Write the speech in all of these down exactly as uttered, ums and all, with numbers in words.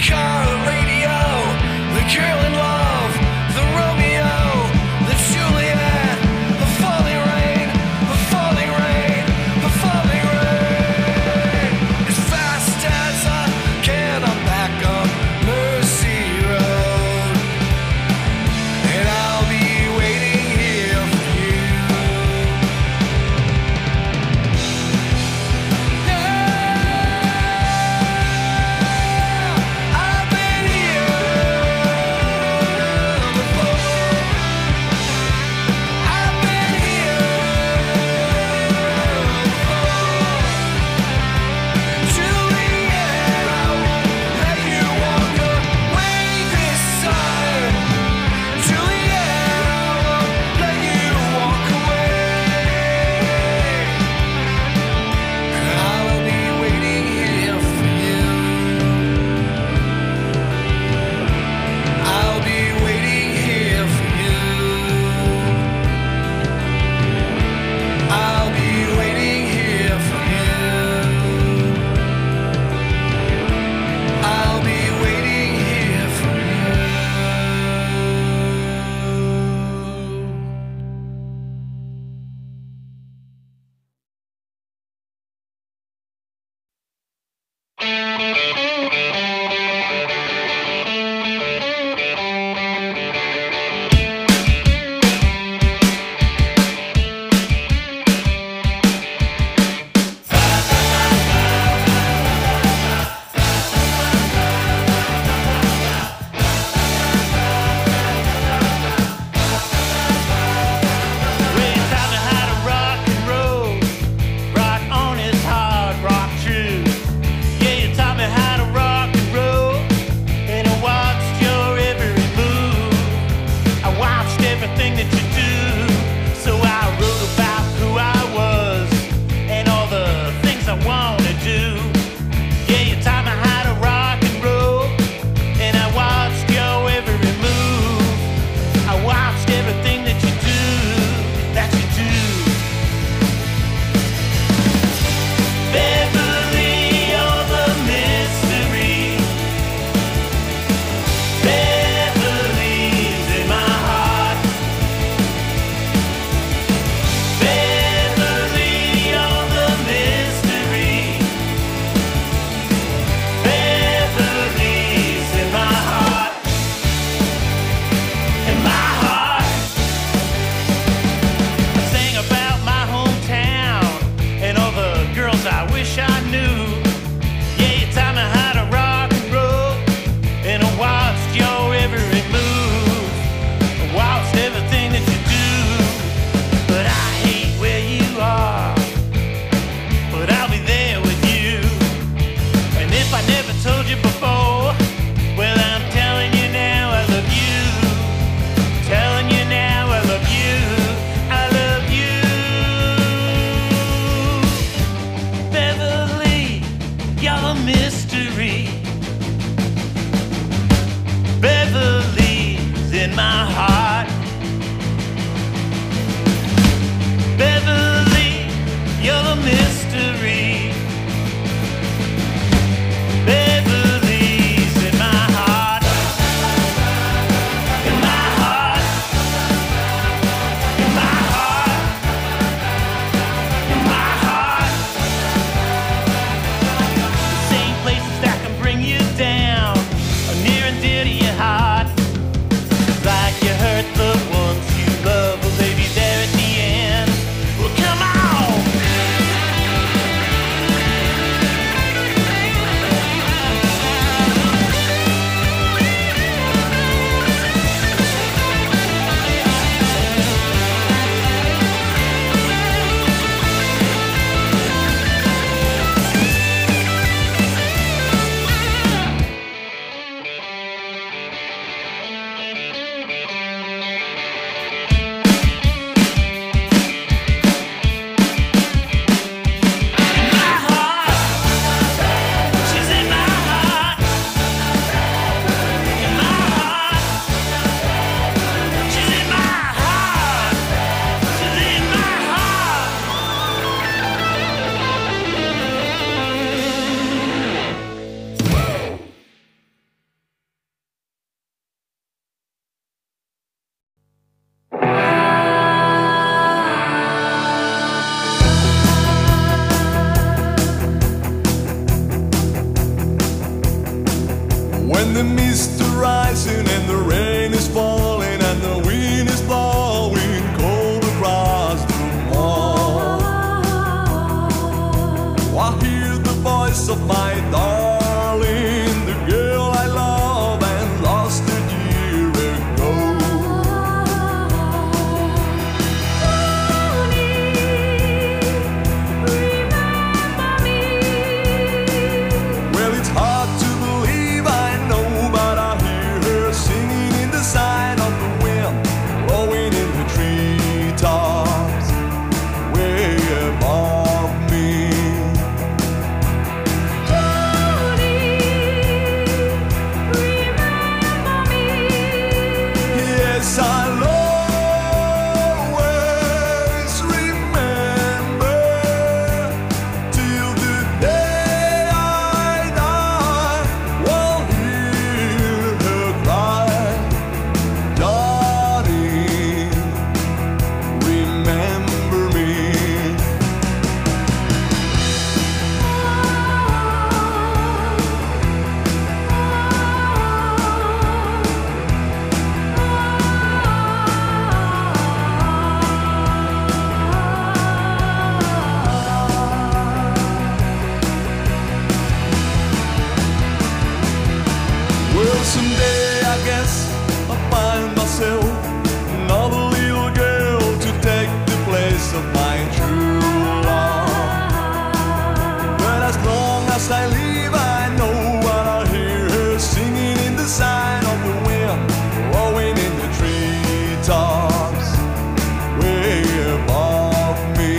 Down, near and dear to your heart, like you heard. When the mist is rising and the rain is falling and the wind is blowing cold across the mall, I hear the voice of my darling, the girl I love and lost a year ago. Remember me. Well, it's hard to believe, I know, but I hear her singing in the sign of the wind, blowing in the treetops way above me. Yes, I'll always remember till the day I die. Won't hear her cry, Johnny, remember me. Well, someday I guess I'll find myself another little girl to take the place of my true love. But as long as I live, I know what I hear her singing in the sign of the wind, blowing in the treetops way above me.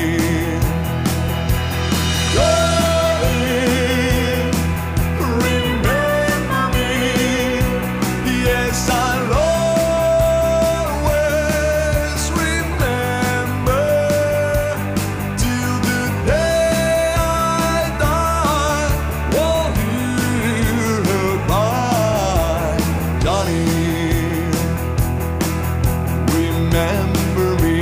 Darling, remember me. Yes, I'll always remember till the day I die. Won't hear her cry, Johnny, remember me.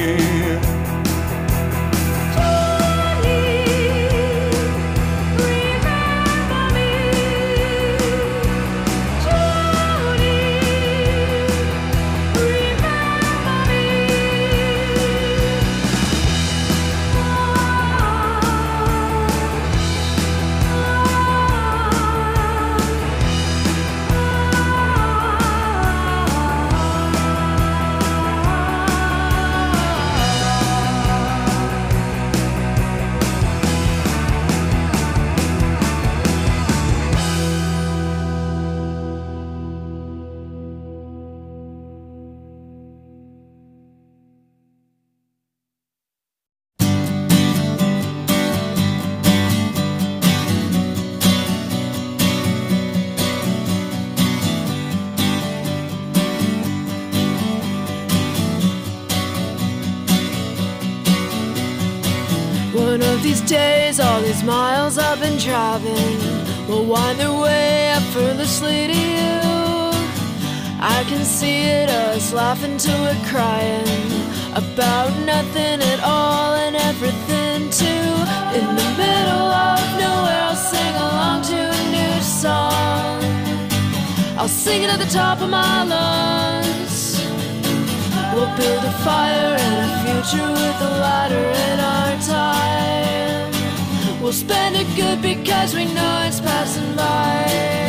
One of these days, all these miles I've been driving will wind their way effortlessly to you. I can see it, us laughing till we're crying about nothing at all and everything too. In the middle of nowhere, I'll sing along to a new song. I'll sing it at the top of my lungs. We'll build a fire and a future with a ladder in our time. We'll spend it good because we know it's passing by.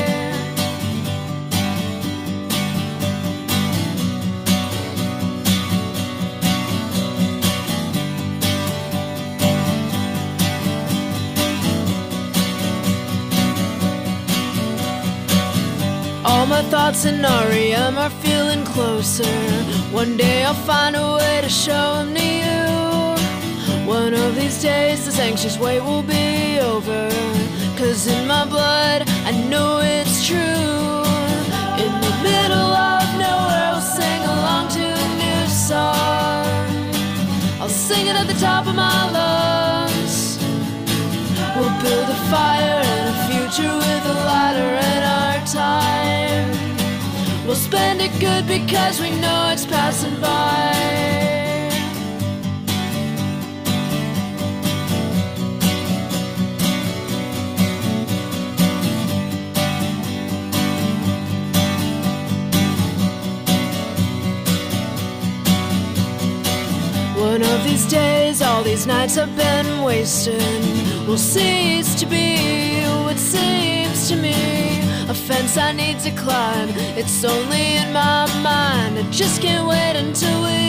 All my thoughts in R E M are feeling closer. One day I'll find a way to show them to you. One of these days this anxious wait will be over, 'cause in my blood I know it's true. In the middle of nowhere I'll sing along to a new song. I'll sing it at the top of my lungs. We'll build a fire and a future with a ladder in our time. We'll spend it good because we know it's passing by. these days, all these nights I've been wasting will cease to be what seems to me a fence I need to climb. It's only in my mind. I just can't wait until we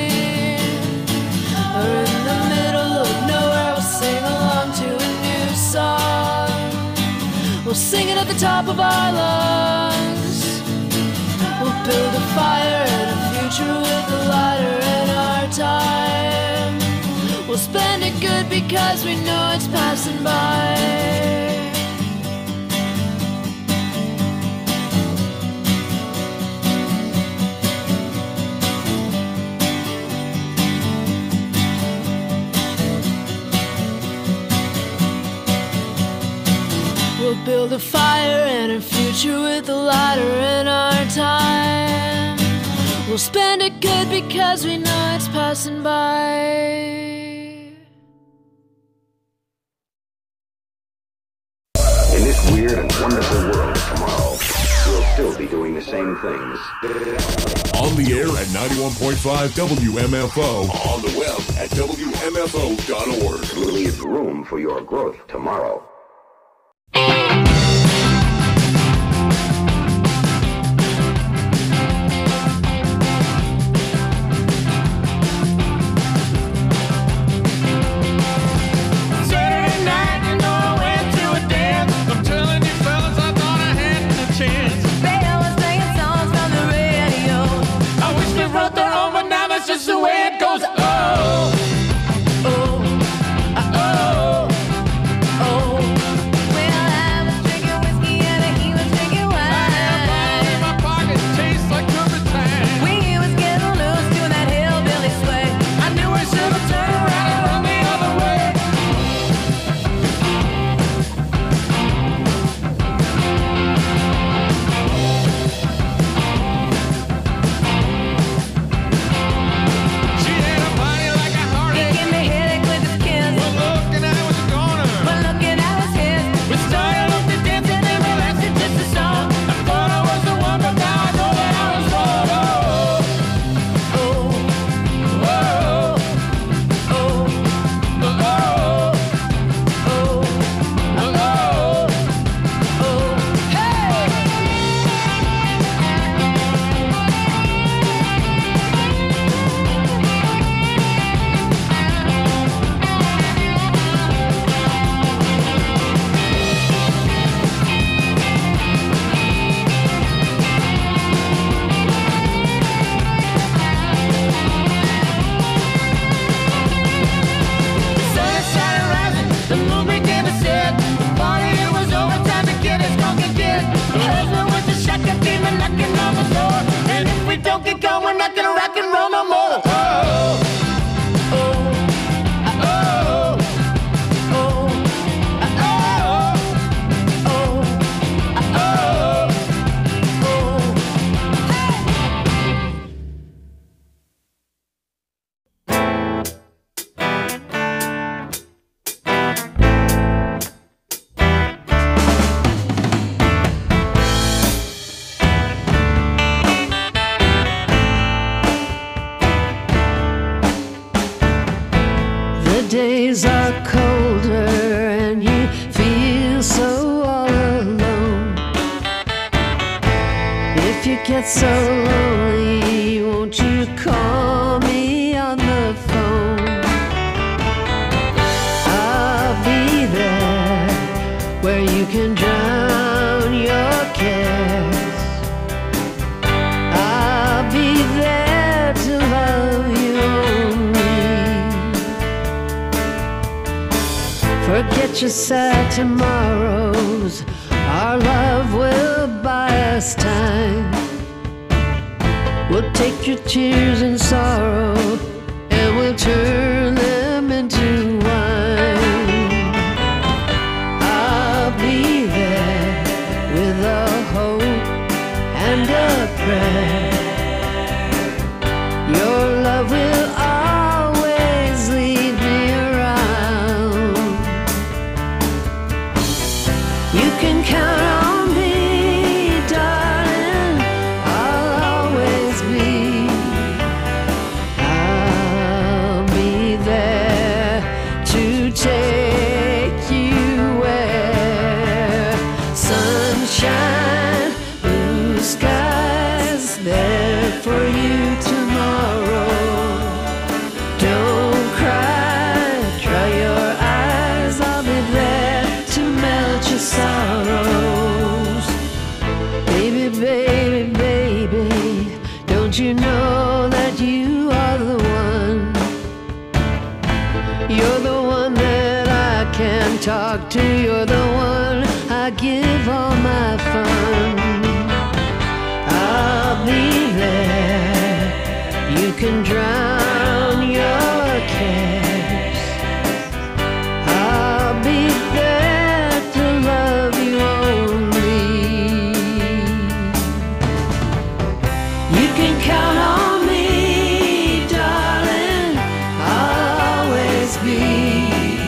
are in the middle of nowhere. We'll sing along to a new song. We'll sing it at the top of our lungs. We'll build a fire and a future with a lighter in our time. We'll spend it good because we know it's passing by. We'll build a fire and a future with a lighter in our time. We'll spend it good because we know it's passing by. In this weird and wonderful world of tomorrow, we'll still be doing the same things. On the air at ninety-one point five W M F O. On the web at W M F O dot org. We'll leave room for your growth tomorrow. Just the way it goes. Oh, oh, oh, oh. Well, I was drinking whiskey and he was drinking wine. I had a bottle in my pocket, tastes like turpentine. We was getting loose, doing that hillbilly sway. I knew I should have turned around and run the other way. Days are colder and you feel so all alone. If you get so lonely, won't you call me on the phone? I'll be there where you can drown your cares. I'll be there to love you only. Forget your sad tomorrows. Our love will buy us time. We'll take your tears and sorrow and we'll turn them into wine. I'll be there with a hope and a prayer. Your love will always lead me around. You can count on me, darling. I'll always be. I'll be Don't you know that you are the one? You're the one that I can talk to. You're the one I give all my fun. I'll be there. You can drown your cares. I'll be there to love you only. You can count on me, darling. I'll always be.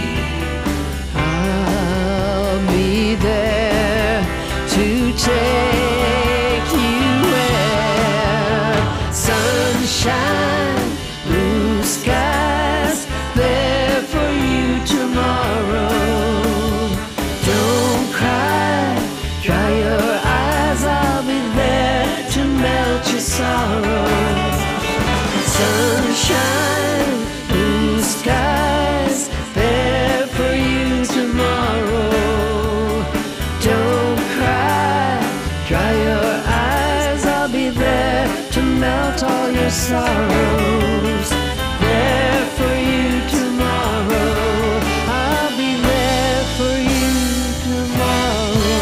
I'll be there to take you where sunshine, blue skies, there for you tomorrow. Don't cry, dry your eyes. I'll be there to melt your sorrow. Sunshine, blue skies, there for you tomorrow. Don't cry, dry your eyes. I'll be there to melt all your sorrows. There for you tomorrow. I'll be there for you tomorrow.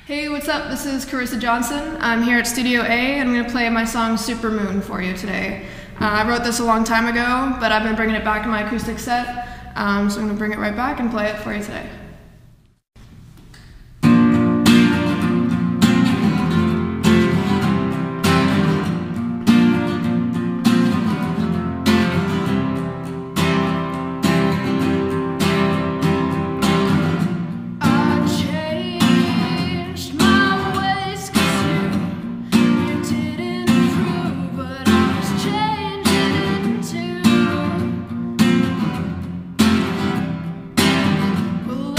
Hey, what's up? This is Carissa Johnson. I'm here at Studio A and I'm going to play my song Super Moon for you today. Uh, I wrote this a long time ago, but I've been bringing it back in my acoustic set, um, so I'm going to bring it right back and play it for you today. Well,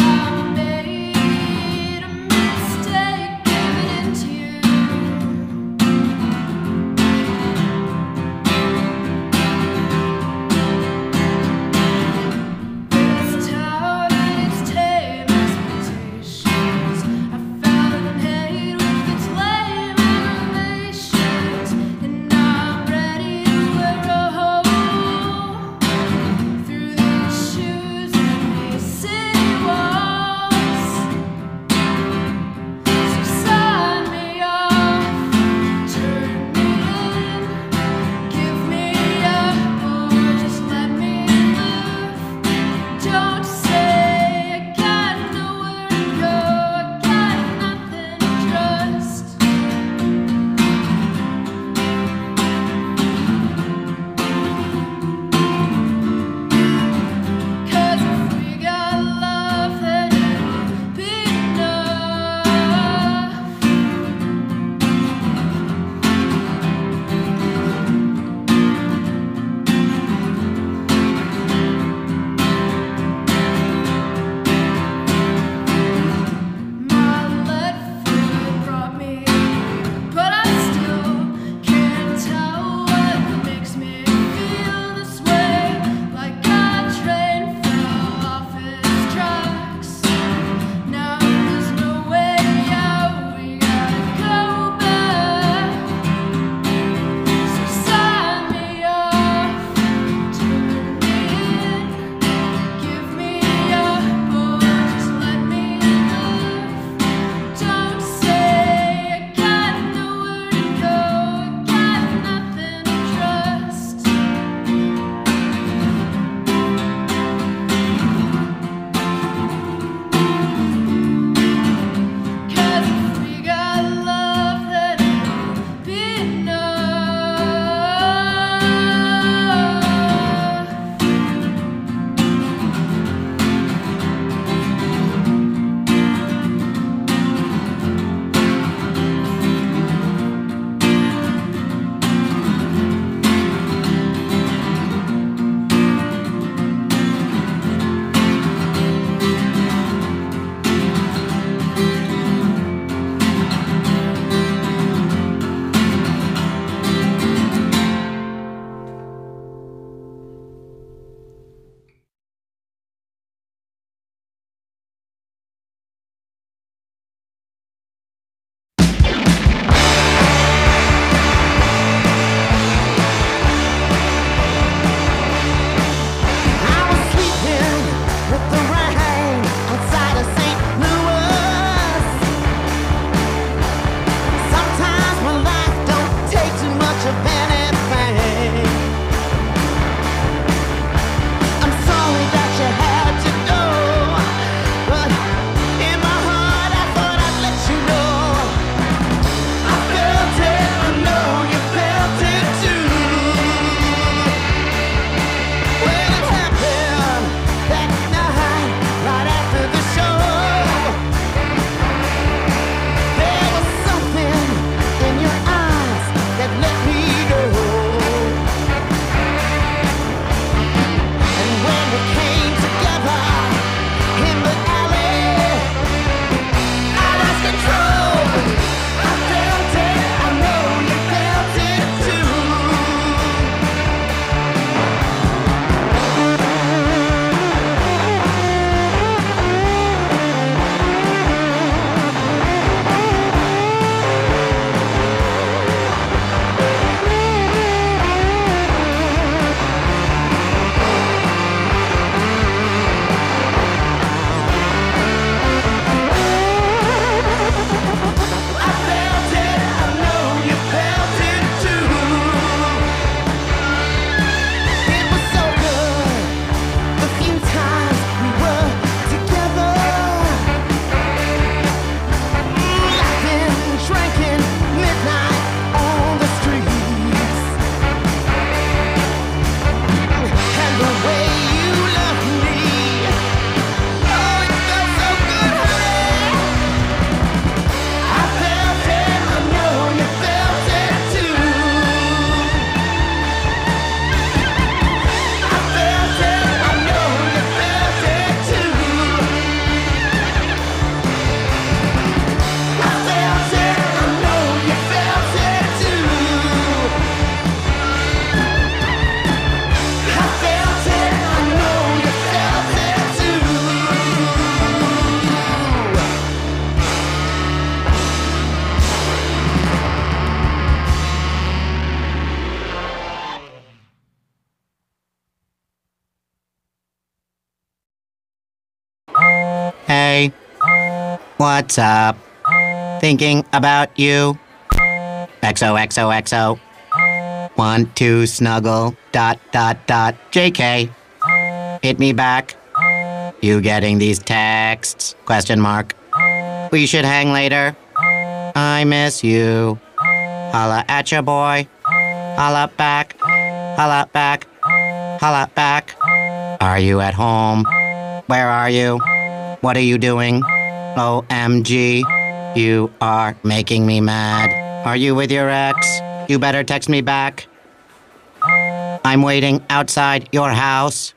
Hey, what's up? Thinking about you. X O X O X O. Want to snuggle, dot, dot, dot, J K. Hit me back. You getting these texts? Question mark. We should hang later. I miss you. Holla at ya, boy. Holla back. Holla back. Holla back. Are you at home? Where are you? What are you doing? O M G. You are making me mad. Are you with your ex? You better text me back. I'm waiting outside your house.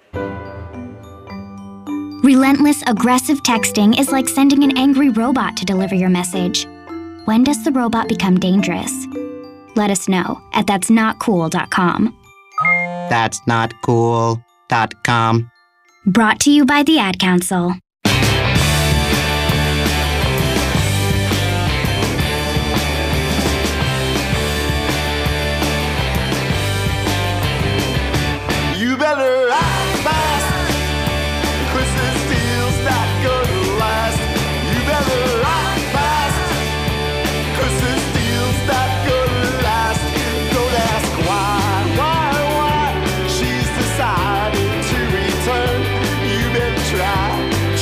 Relentless, aggressive texting is like sending an angry robot to deliver your message. When does the robot become dangerous? Let us know at that's not cool dot com. That's not cool dot com. Brought to you by the Ad Council. You better act fast, 'cause this deal's not gonna last. You better act fast, 'cause this deal's not gonna last. Don't ask why, why, why she's decided to return. You better try,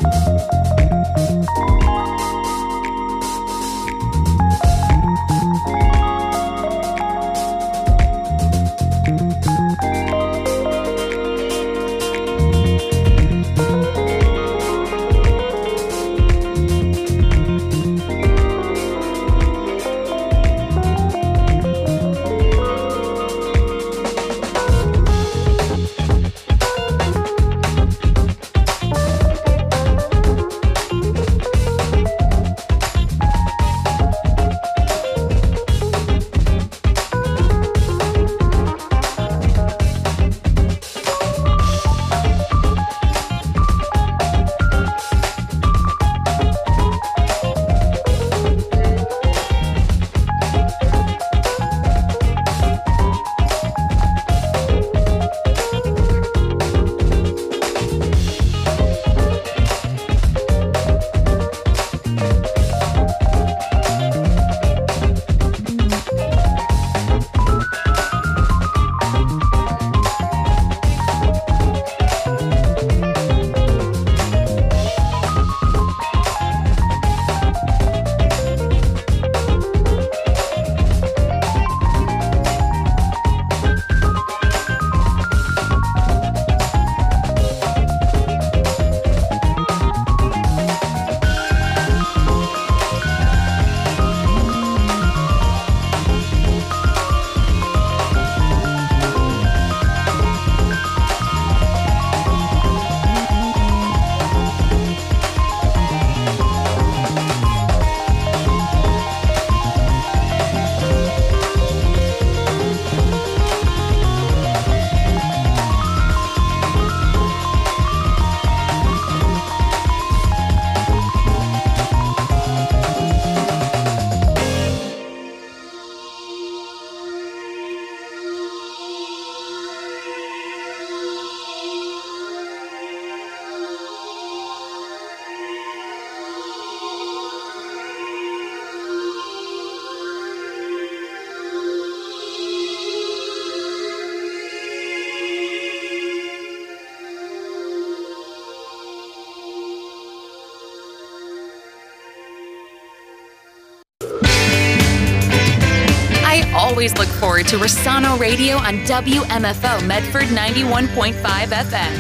always look forward to Rossano Radio on W M F O Medford ninety-one point five F M.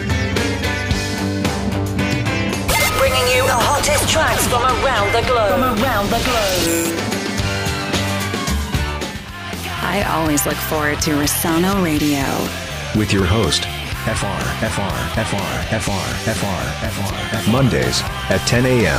Bringing you the hottest tracks from around the globe. From around the globe. I always look forward to Rossano Radio. With your host, F R, F R, F R, F R, F R, F R, F R. Mondays at ten a.m.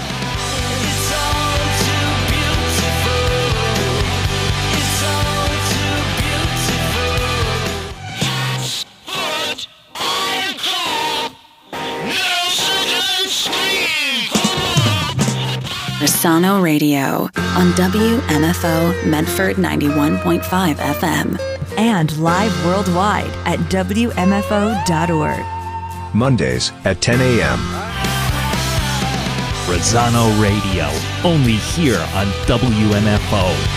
Rossano Radio on W M F O Medford ninety-one point five F M. And live worldwide at W M F O dot org. Mondays at ten a.m. Rossano Radio, only here on W M F O.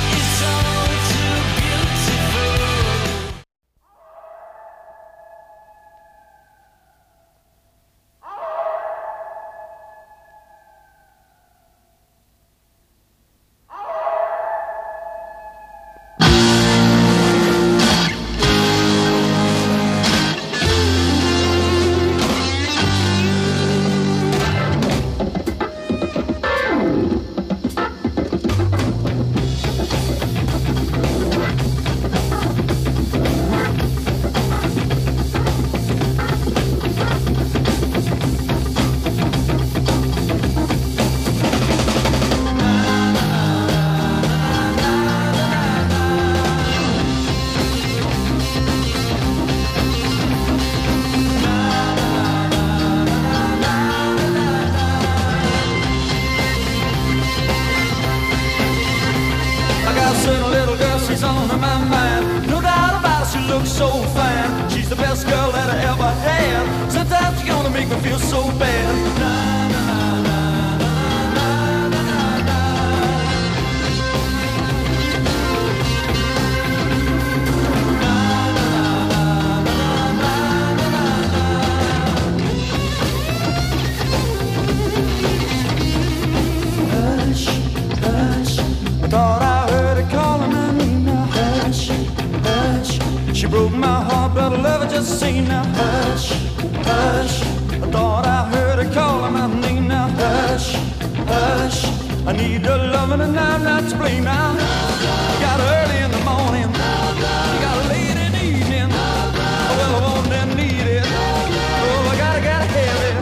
just say now, hush, hush. I thought I heard her calling my name now, hush, hush. I need your loving and I'm not to blame now. You got early in the morning, you got late in the evening. Oh, well, I want and need it. Oh, I gotta, gotta have it.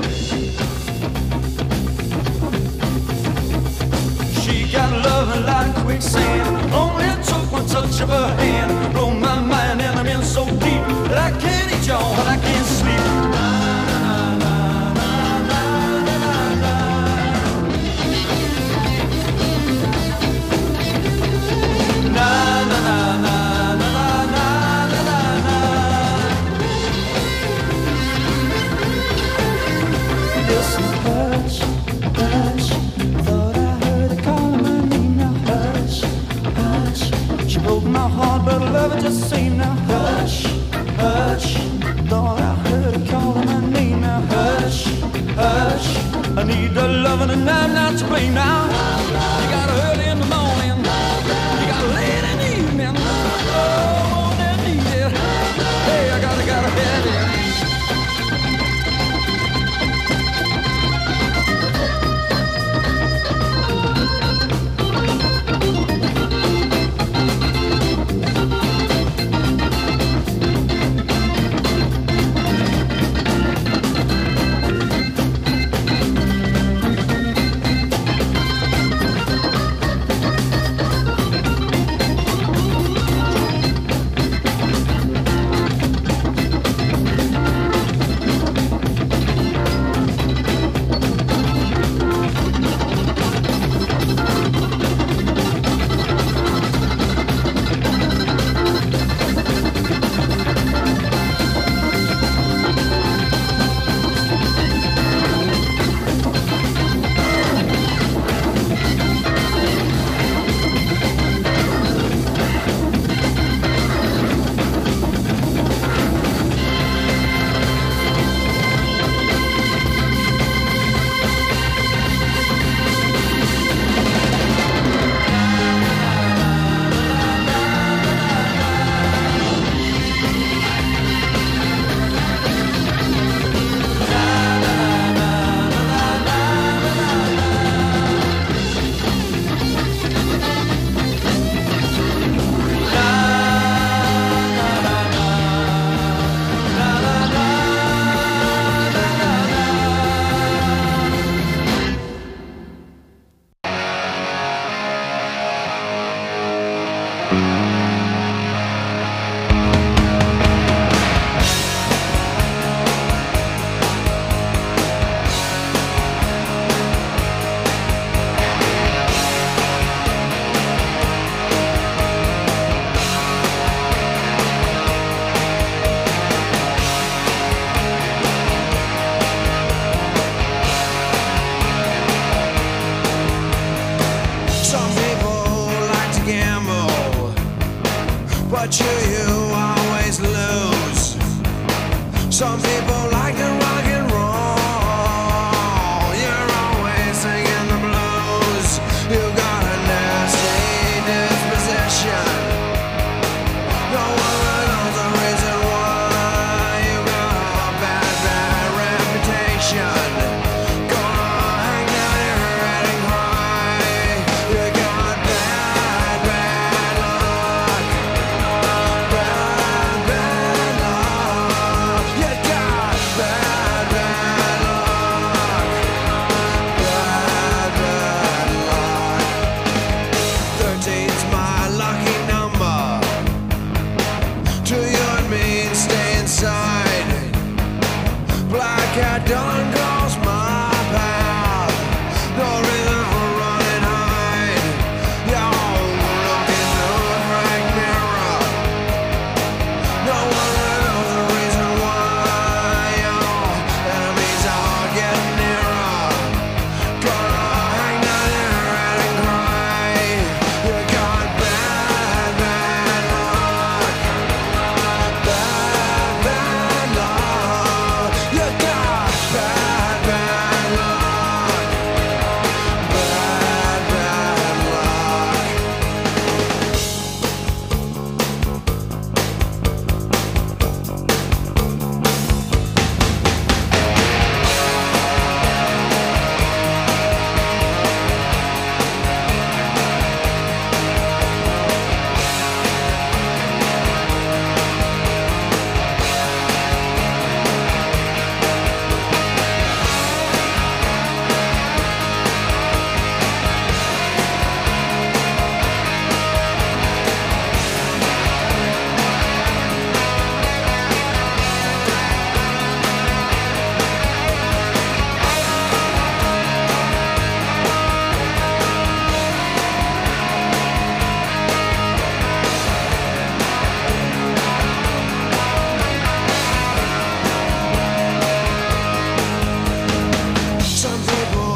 She got loving like quicksand. Only it took one touch of her hand. Blow my mind and I'm in so deep that I can't eat y'all and I can't sleep. My heart, but love it just say now, hush, hush. Thought I heard her calling my name now, hush, hush. I need the loving and I'm not to blame now. You got early in the morning, you got late in the evening. Oh, I need it. Hey, I gotta, gotta have it. but you, you always lose. Some people like to rock and roll. You're always singing the blues. You got a nasty disposition. No one knows the reason why. You got a bad, bad reputation. Gonna hang down your head and cry. You got bad, bad luck. Bad, bad luck. You got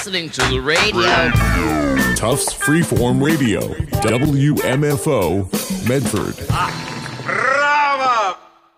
listening to the radio. Tufts Freeform Radio, W M F O, Medford. Bravo!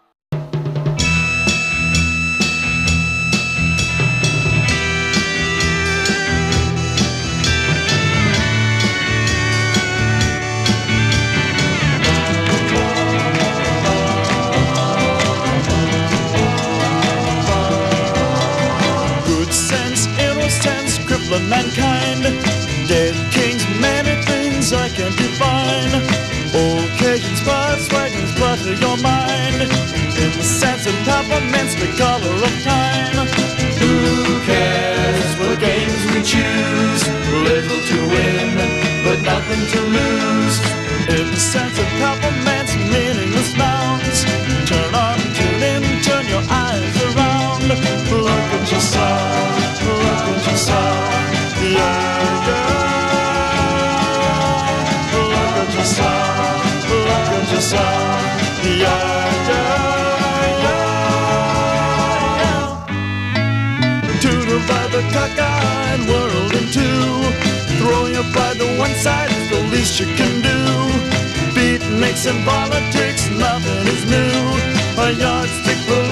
Good sense, innocence, crippling mankind. Dead kings, many things I can't define. Occasions, spots, wagons, clutter your mind. In the sense of peppermints, the color of time. Who cares what games we choose? Little to win, but nothing to lose. In the sense of peppermints, meaningless nouns. Turn on, tune in, turn your eyes around. Look at yourself, look at yourself. Yeah, yeah. Look at yourself, look at yourself. Yeah, yeah, yeah, yeah. To divide the cockeyed world in two. Throw your pride to one side is the least you can do. Beatniks and politics, nothing is new. A yardstick